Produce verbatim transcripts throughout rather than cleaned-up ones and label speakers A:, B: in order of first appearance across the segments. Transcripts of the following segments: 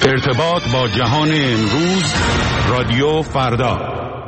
A: ارتباط با جهان امروز، رادیو فردا.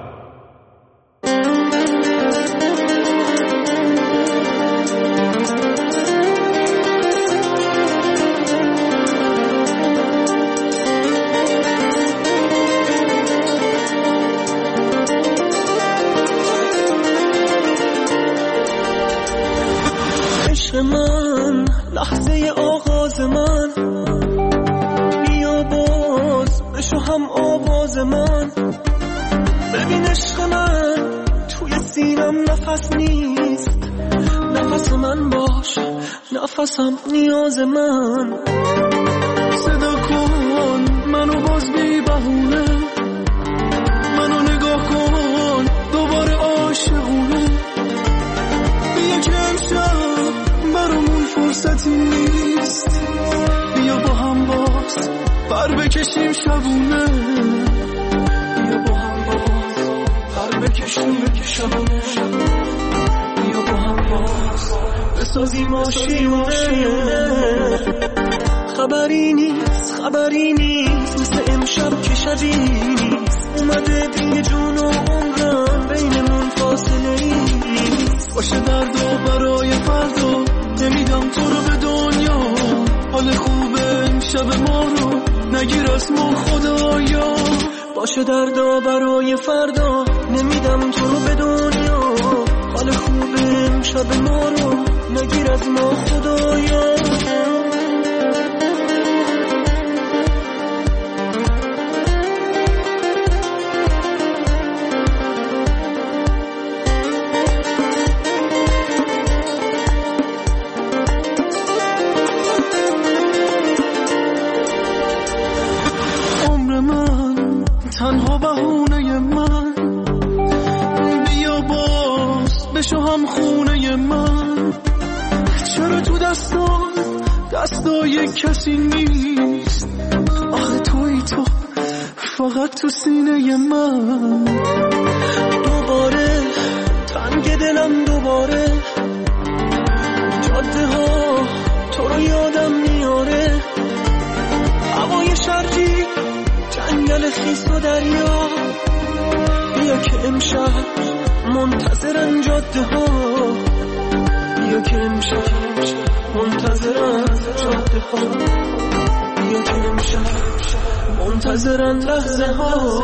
B: عشق من، لحظه آغاز من، بیا باز بشو هم آواز من. ببین عشق من توی سینم نفس نیست، نفس من باش، نفسم نیاز من. صدا کن منو باز بی بهونه، منو نگاه کن دوباره عاشقونه. بیا که امشب برامون فرصتی نیست، بیا با هم باز پر بکشیم شبونه. بیا با هم باز پر بکشیم شبونه. بیا با هم باز بسازیم آشیونه. خبری نیست خبری نیست مثل امشب که شبی نیست. اومده دیگه جون و عمرم بینمون فاصله نیست. باشه درد و برای فردا نمیدم تو رو به دنیا. حال خوبه امشب ما رو نگیر از ما خدایا. باشه دردا برای فردا نمیدم تو رو به دنیا. حال خوبه امشب ما رو نگیر از ما خدایا. تنها بهونه من، بیا باز بشو هم خونه من. چرا تو دستان دستای کسی نیست؟ آخه توی تو فقط تو سینه من. دوباره تنگ دلم دوباره، جاده ها تو رو یادم میاره. هوای شرقی جنگل خیس و دریا، بیا که امشب منتظرن جاده ها. بیا که امشب منتظرن جاده ها. بیا که امشب منتظرن لحظه ها.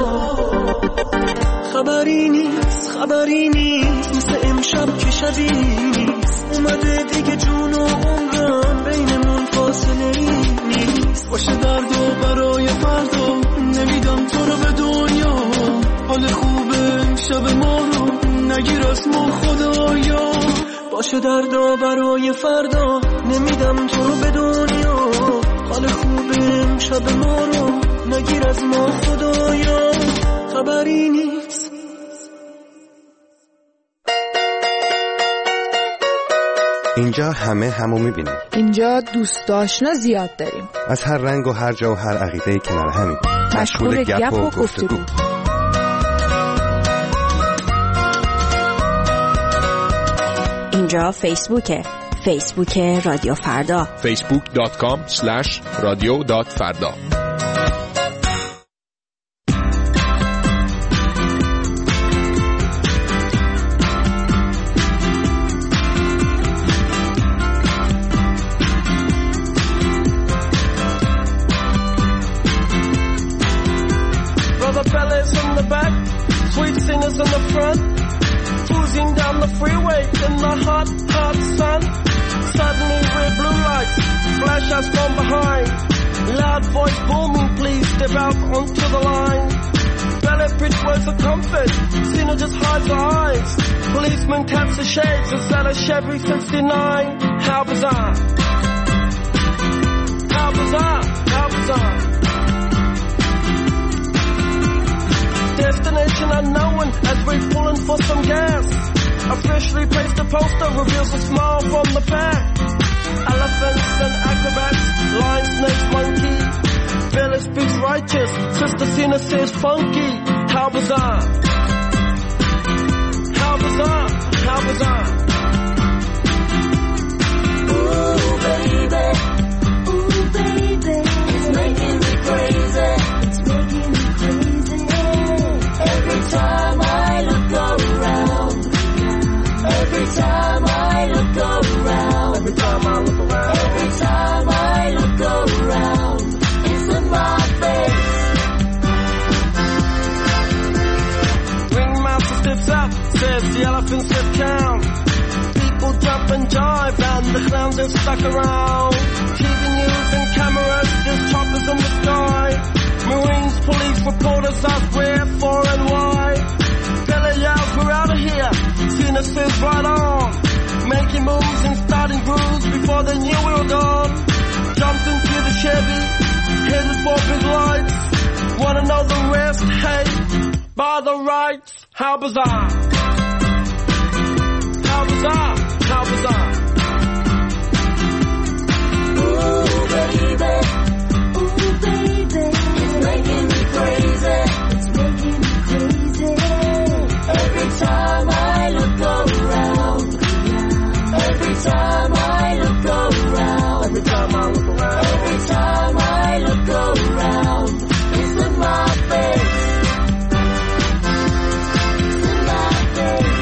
B: خبری نیست خبری نیست مثل امشب که شبی نیست. اومده دیگه جون و عمرم بینمون فاصله نیست. باشه درد و برای فردا نمیدم تو رو به دنیا. حال خوبه امشب ما رو نگیر از ما خدایا. باشه دردا برای فردا نمیدم تو رو به دنیا. حال خوبه امشب ما رو نگیر از ما خدایا. خبری نیست.
C: اینجا همه همو میبینیم.
D: اینجا دوست آشنا زیاد داریم،
C: از هر رنگ و هر جا و هر عقیده‌ای کنار همین.
D: مشغول گپ و گفتگو.
E: اینجا فیسبوکه، فیسبوک رادیو فردا،
F: فیسبوک دات کام اسلش رادیو دات فردا.
B: Sweet singers in the front, cruising down the freeway in the hot, hot sun. Suddenly red blue lights flash us from behind. Loud voice booming, please step out onto the line. Ballet bridge words of comfort, Cena just hides her eyes. Policeman taps the shades, it's at a Chevy sixty-nine. How bizarre, how bizarre, how bizarre. Destination unknown as we're pulling for some gas. A freshly pasted poster reveals a smile from the pack. Elephants and acrobats, lion, snakes, monkey. Village speaks righteous, Sister Cena says funky. How bizarre, how bizarre, how bizarre. Ooh baby, ooh baby, it's making me crazy.
G: is stuck around. T V news and cameras, there's choppers in the sky. Marines, police, reporters ask where, for and why. Bella yells, we're out of here. Tina says right on. Making moves and starting grooves before they knew we were gone. Jumped into the Chevy, headed for big lights. Wanna know the rest? Hey, by the rights, how bizarre. How bizarre, how bizarre.
H: Ooh, baby, ooh, baby, it's making me crazy, it's making me crazy. Every time I look around, every time I look around, every time I look around, every time I look around, it's in my face, it's in my face.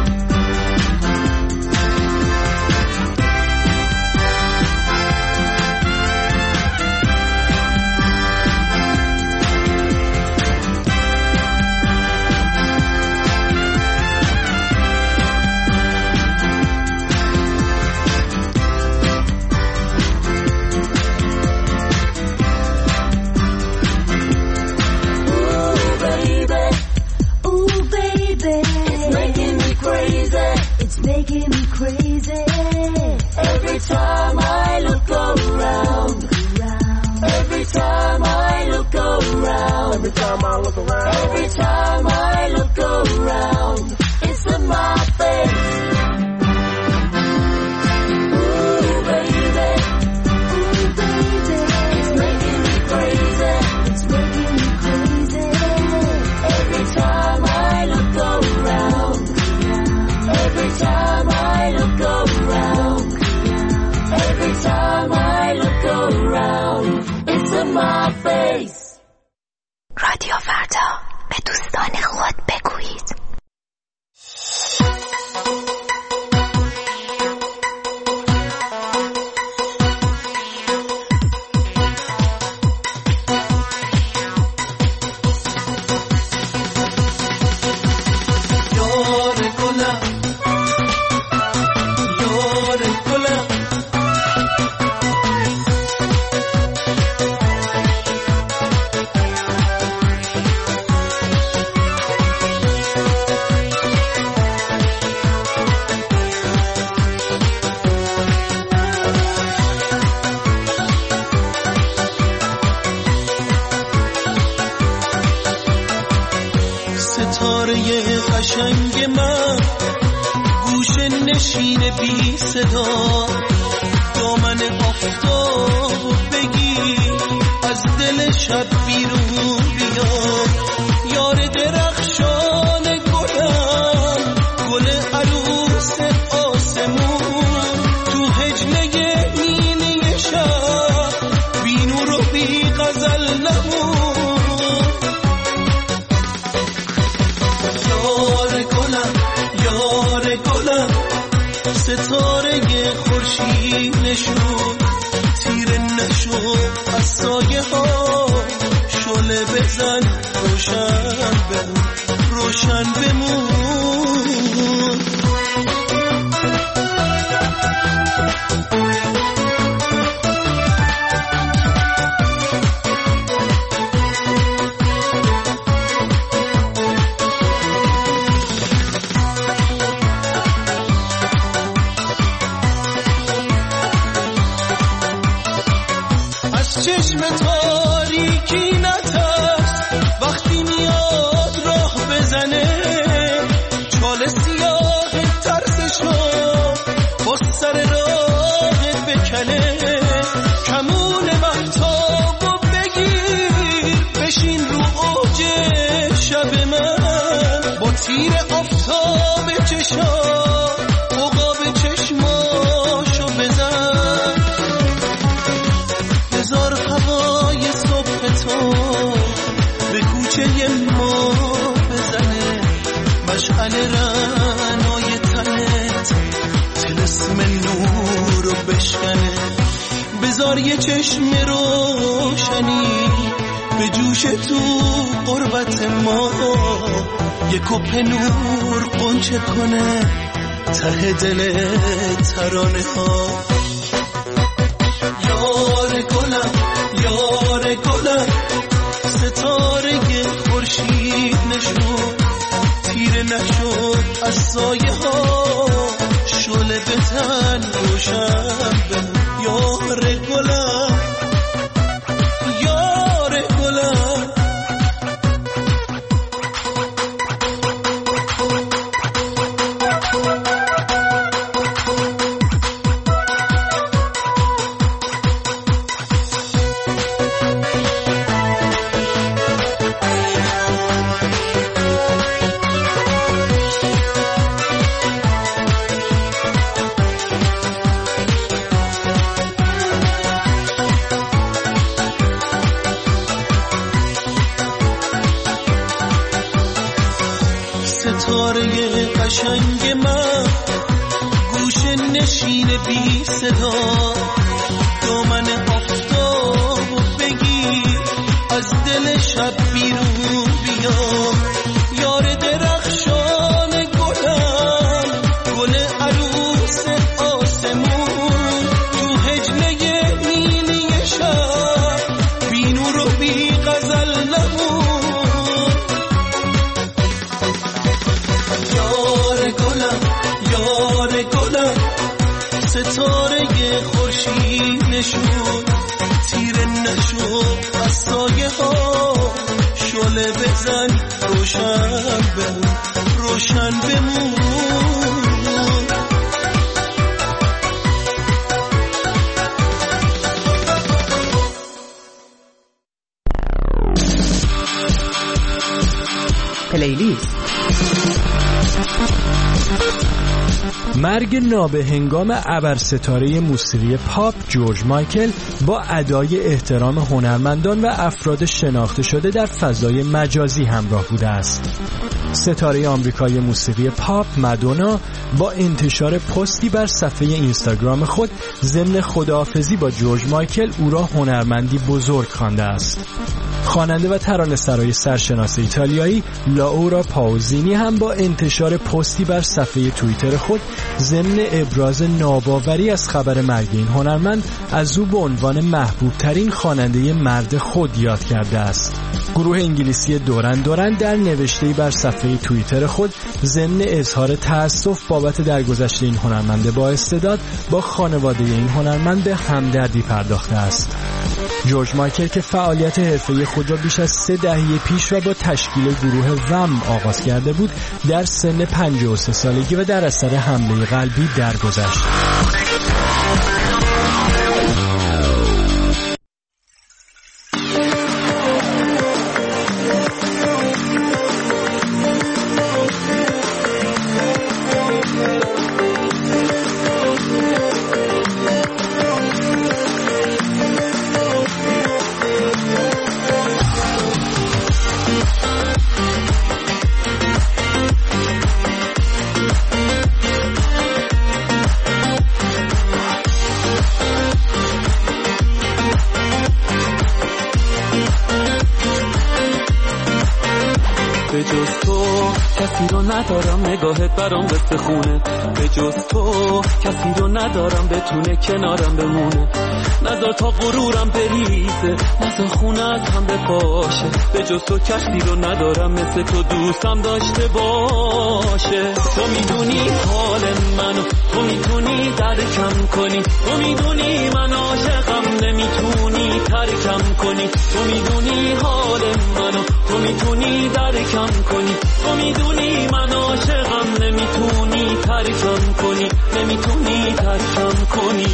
H: Making me crazy. Every time I look around, every time I look around, every time I look around, every time I look around, it's in my face. Ooh, baby, ooh, baby, it's making me crazy, it's making me crazy. Every time I look around, every time I look around, every time I look around, it's in my face.
E: رادیو فردا، به دوستان خود بگویید.
B: قشنگ من گوشه نشین بی صدا دامن آفتاب بگیر از دل شب بیرون بیا یار درخشان گلم گل عروس آسمون تو هجله نیلی شب بی نور و بی غزل نمون ستاره خورشید نشون تیره نشو از سایه ها شعله بزن روشن بمون روشن بمون چشم تاریکی نترس وقتی میاد راه بزنه چال سیاه ترسشو با سر راه بکنه کمون مهتابو بگیر بشین رو اوج شب من با تیر آفتاب چشا عقاب چشماشو بزن هزار هوای صبح تو به کوچه ما بزنه مشعل رعنای تنت تلسم نور رو بشکنه بذار یه چشم روشنی به جوش تو قربت ما یه کپ نور قنچه کنه ته دل ترانه ها خورشید نشد تیره نشد از سایه ها شعله بزن روشن به یار گلم یار گلم ستاره قشنگ من گوشه نشین بی صدا دامن آفتاب بگیر از دل شب بیرون بیا یار درخشان گلم گل عروس آسمون تو هجله نیلی شب بی نور و بی غزل نمون یار گلم یار گلم ستاره خورشید نشد تیره نشد از سایه ها شعله بزن روشن بمون روشن بمون
I: پلیلیست.
J: مرگ نابهنگام ابرستاره موسیقی پاپ جورج مایکل با ادای احترام هنرمندان و افراد شناخته شده در فضای مجازی همراه بوده است. ستاره آمریکایی موسیقی پاپ مادونا با انتشار پستی بر صفحه اینستاگرام خود ضمن خداحافظی با جورج مایکل او را هنرمندی بزرگ خوانده است. خواننده و ترانه‌سرای سرشناس ایتالیایی لاورا پاوزینی هم با انتشار پستی بر صفحه توییتر خود ضمن ابراز ناباوری از خبر مرگ این هنرمند از او به عنوان محبوب ترین خواننده مرد خود یاد کرده است. گروه انگلیسی دوران دوران در نوشته‌ای بر صفحه توییتر خود ضمن اظهار تأسف بابت درگذشت این هنرمند با استعداد با خانواده این هنرمند به همدردی پرداخته است. جورج مایکل که فعالیت حرفه‌ای خود را بیش از سه دهه پیش و با تشکیل گروه وم آغاز کرده بود در سن پنجاه و سه سالگی و در اثر حمله قلبی درگذشت.
B: به جز تو کسی رو ندارم نگاهت برام قصه خونه به جز تو کسی رو ندارم بتونه کنارم بمونه نذار تا غرورم بریزه نذار خونه از هم بپاشه به جز تو کسی رو ندارم مثل تو دوستم داشته باشه تو میدونی حال منو تو میتونی درکم کنی تو میدونی من عاشقم نمیتونی ترکم کنی تو میدونی حال منو تو میتونی درکم کنی تو میدونی من عاشقم نمیتونی ترکم کنی نمیتونی ترکم کنی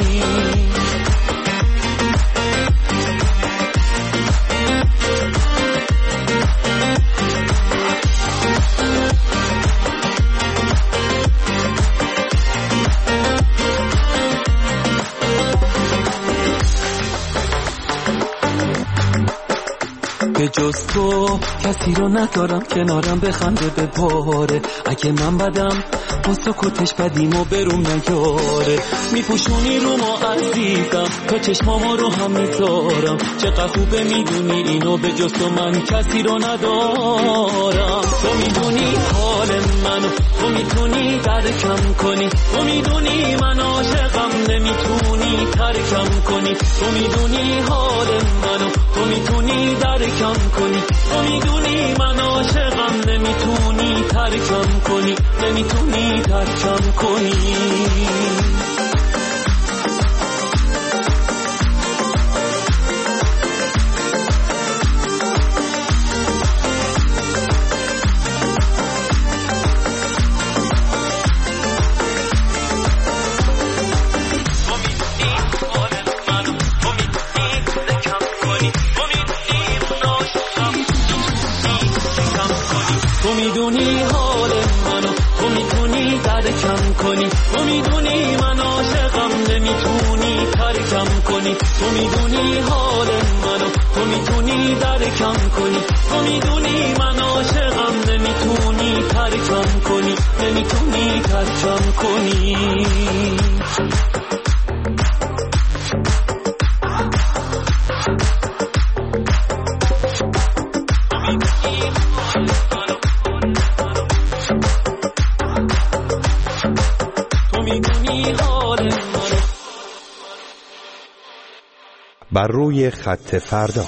B: به جز تو کسی رو ندارم کنارم بخنده بباره اگه من بدم با سکوتش بدیم و برون نیاره میپوشونی رو ما عزیزم تا چشمامو رو هم میذارم چقدر خوبه میدونی اینو به جز تو من کسی رو ندارم تو میدونی حال منو تو میتونی درکم کنی تو میدونی من عاشقم نمیتونی ترکم کنی تو میدونی حال منو تو میتونی درکم ترکم کنی. تو میدونی من عاشقم، نمیتونی ترکم کنی، نمیتونی ترکم کنی. تو میدونی حال منو، تو میتونی ترکم کنی. تو میدونی من عاشقم، نمیتونی ترکم کنی. تو میدونی حال منو، تو میتونی ترکم کنی. تو میدونی من عاشقم، نمیتونی ترکم کنی، نمیتونی ترکم کنی.
C: بر روی خط فردا.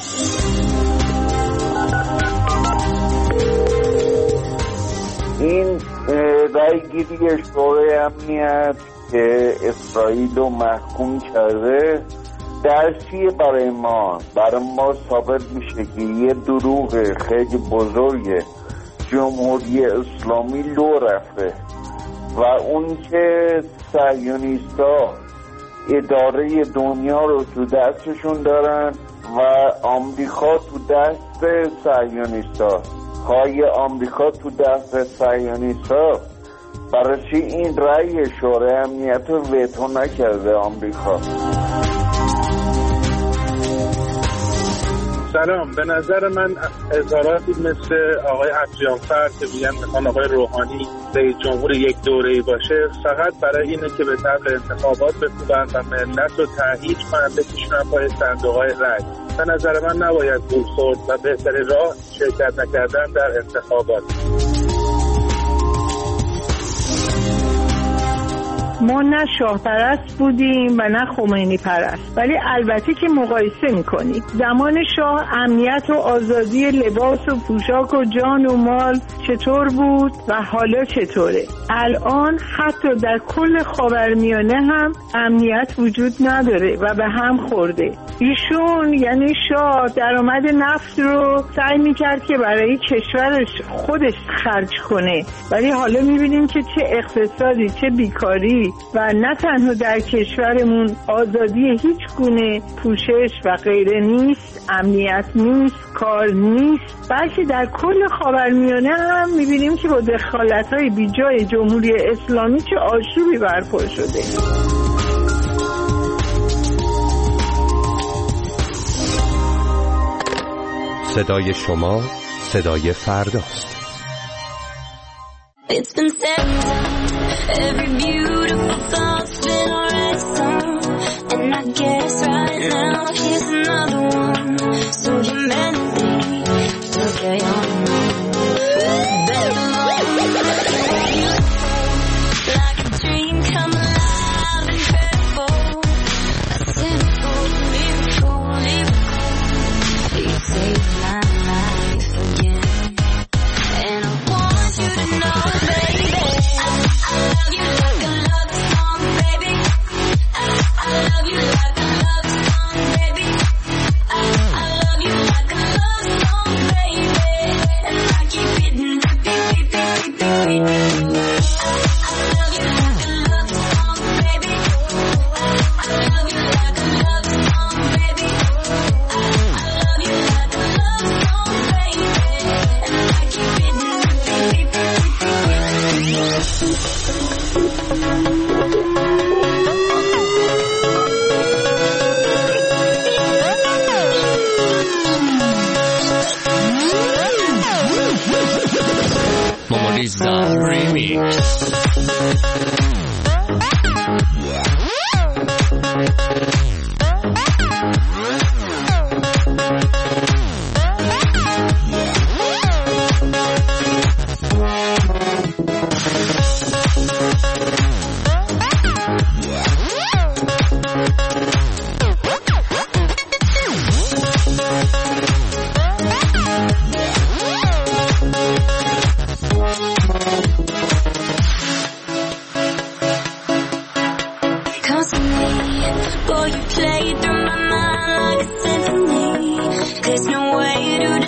I: این رایگیری شورای امنیت که اسرائیل رو محکوم کرده درسیه برای ما برای ما ثابت میشه که یه دروغ خیلی بزرگه جمهوری اسلامی لو رفته و اون که صهیونیست‌ها اداره دنیا رو تو دستشون دارن و آمریکا تو دست صهیونیست‌ها، های آمریکا تو دست صهیونیست‌ها. برای چی این رأی شورای امنیت رو وتو نکرده آمریکا؟
K: سلام، به نظر من اظهاراتی مثل آقای افجانفر که میگن میخوان آقای روحانی رئیس جمهور یک دوره‌ای باشه فقط برای اینه که به طبل انتخابات بکوبن و ملت رو تهییج کنن بکشونن پای صندوق‌های رأی. به نظر من نباید گول خورد و بهترین راه شرکت نکردن در انتخابات.
L: ما نه شاه پرست بودیم و نه خمینی پرست، ولی البته که مقایسه میکنیم. زمان شاه امنیت و آزادی لباس و پوشاک و جان و مال چطور بود و حالا چطوره؟ الان حتی در کل خاورمیانه هم امنیت وجود نداره و به هم خورده. ایشون یعنی شاه درآمد نفت رو سعی میکرد که برای کشورش خودش خرج کنه، ولی حالا میبینیم که چه اقتصادی، چه بیکاری و نه تنها در کشورمون آزادی هیچ گونه پوشش و غیره نیست، امنیت نیست، کار نیست، بلکه در کل خاورمیانه هم میبینیم که با دخالت‌های بیجای جمهوری اسلامی چه آشوبی برپا شده.
C: صدای شما صدای فرداست.
H: It's been said, every beautiful thought's been already sung, and I guess right now here's another one. So humanity, look at your like a dream come alive, incredible, a simple miracle, miracle. You saved my life again, and I want you to know.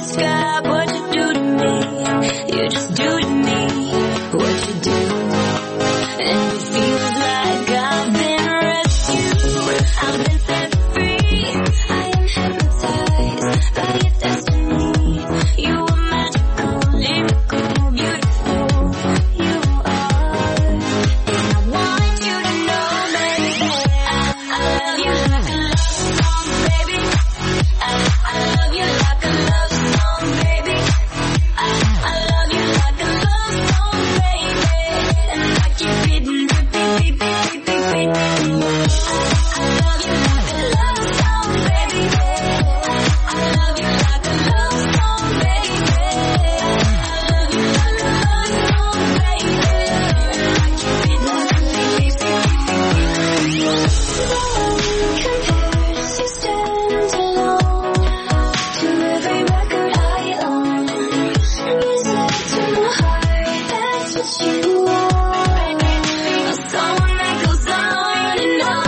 H: describe what you do to me. You just do to me what you do. And it feels like I've been rescued. I've been set free. I am hypnotized by your destiny. You are magical, lyrical, beautiful. You are. And I want you to know, baby, I, I love you like a love song, baby. I, I love you like a love song, baby. I, I love you like a love song, baby. And I keep beating, beat, beat, beat, beat, beat, beat, beat. I love you like a love song, baby. I love you like a love song, baby. I love you like a love song, baby. And I keep beating, beat, beat, beat, beat, beat. No one compares, you stand alone to every record I own. Music to my heart, that's what you are. A song that goes on and on.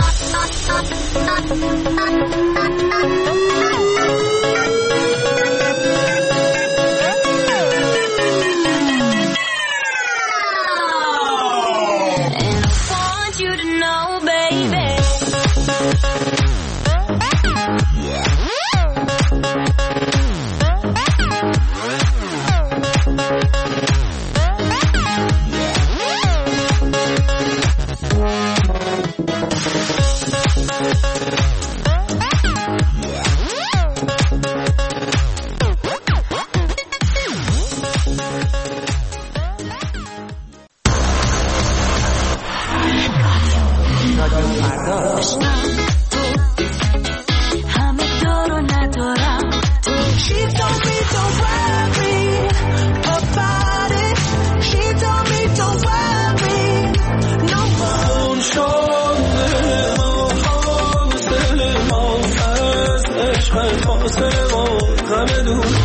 H: And I want you to know, baby. همه تو رو ندارم تو. She told me don't worry about it. She told me don't worry no more. شده ما حاصل ما از عشق فاصله ما همه دوری.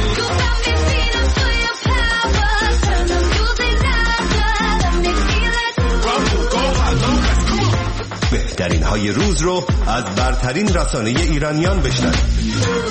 M: بهترین های روز رو از برترین رسانه ایرانیان بشنوید.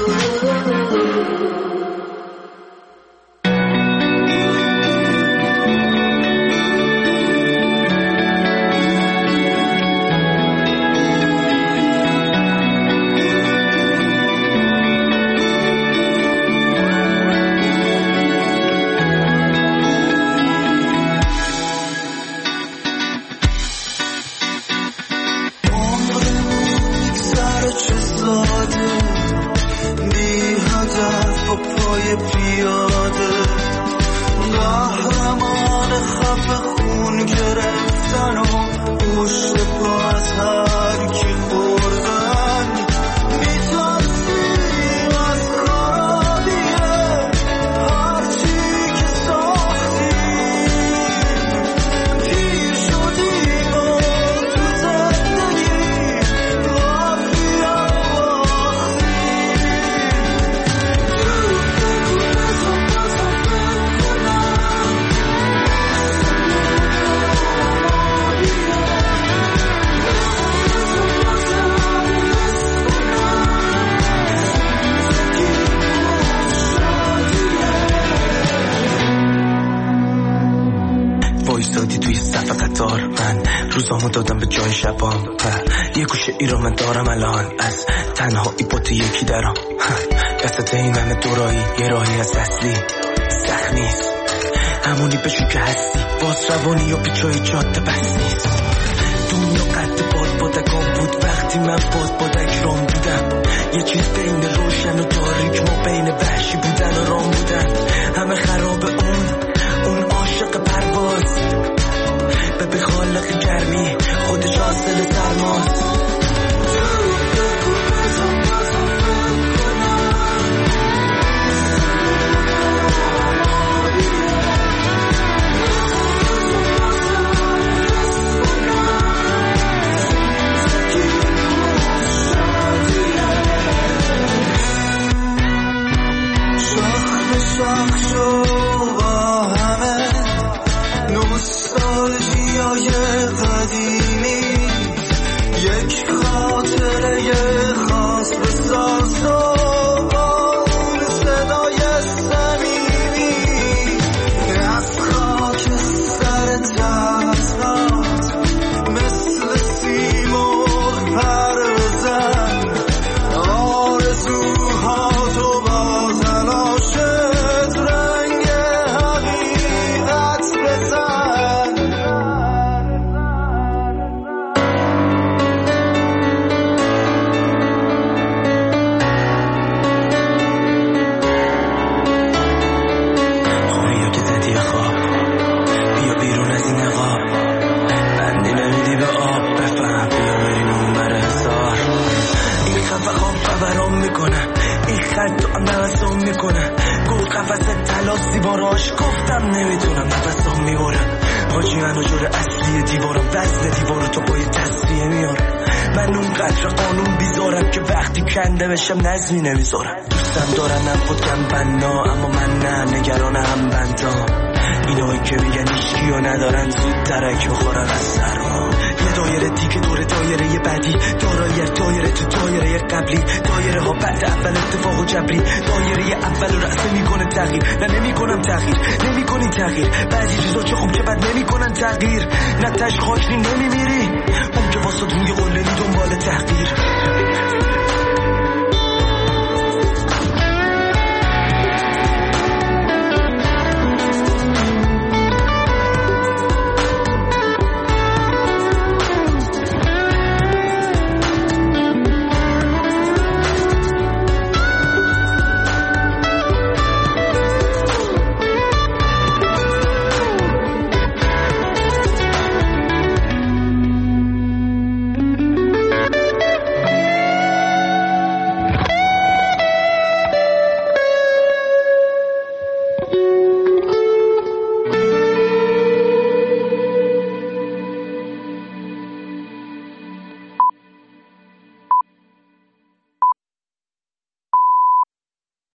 N: روزامو دادم به جای شبام. یه گوشه ای رو من دارم الان از تنهایی با تو یکی درام. وسط این همه دورایی یه راهی از اصلی سخت نیست، همونی بشو که هستی. باز روانی و پیچای جاده بس نیست. دنیا قد باد بادکان بود وقتی من باد بادک رام بودم. یه چیز بین روشن و تاریک ما بین وحشی بودن و رام بودن. همه خراب اون اون عاشق پرواز به به خالق گرمی خودش حاصل سرماست. قد تو نفسم میکنه گفت قفص تلاس دیواراش گفتم نمیتونم نفسم میبرم حاجی منو جور اصلی دیوارم وزن دیوارو تو پای تصفیه میارم من اون قدر قانون بیزارم که وقتی کنده بشم نظمی نمیذارم دوستم دارنم خودم بنا اما من نه نگران هم بندام اینایی که میگن ایشکی و ندارن زود ترک بخورن از سرما یه دایره دیگه دور دایره بعدی دارایی دایره تو دایره قبلی دایره ها بعد اول اتفاق و جبری دایره اول رأسه میکنه تغییر نه نمیکنم تغییر نمیکنی تغییر بعضی چیزا چه خوب که بد نمیکنن تغییر نه تش خاکری نمیمیری اون که واسه روی قلنی دنبال تحقیر